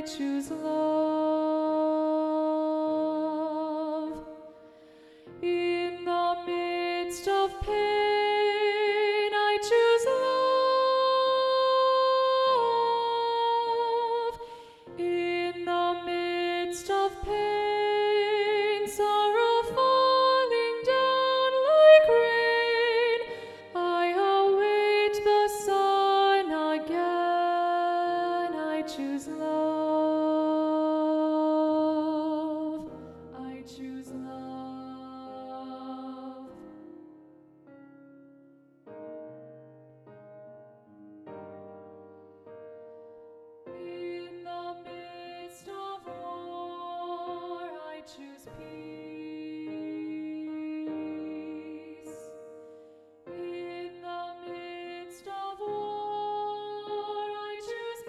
choose love. In the midst of pain, I choose love. In the midst of pain, sorrow falling down like rain, I await the sun again. I choose love. I choose love. In the midst of war, I choose peace. In the midst of war, I choose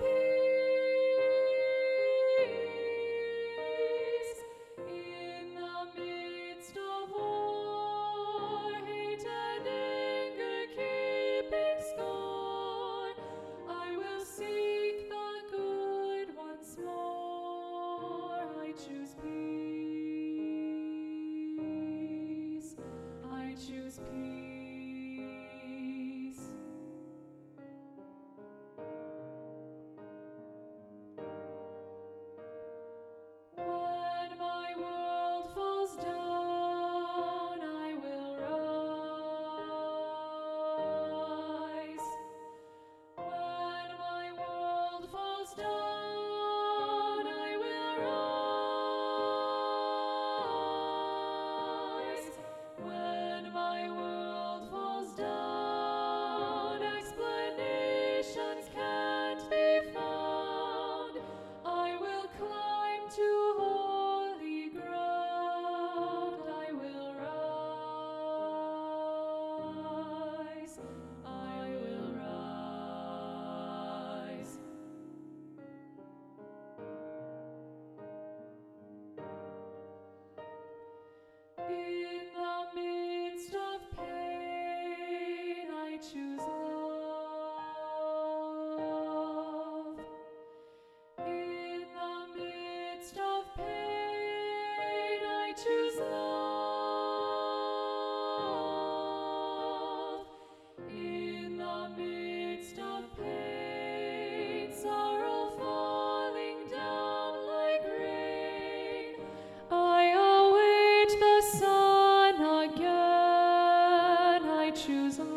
peace. In the midst of war, hate and anger keeping score, I will seek the good once more. I choose peace. I choose peace. When my world falls down, I will rise. When my world falls down, I will rise. When my world falls down, explanations can't be found, I will climb to holy ground. I will rise. I will rise. In the midst of pain, I choose love. In the midst of pain, I choose love. In the midst of pain, sorrow falling down like rain, I await the sun again. I choose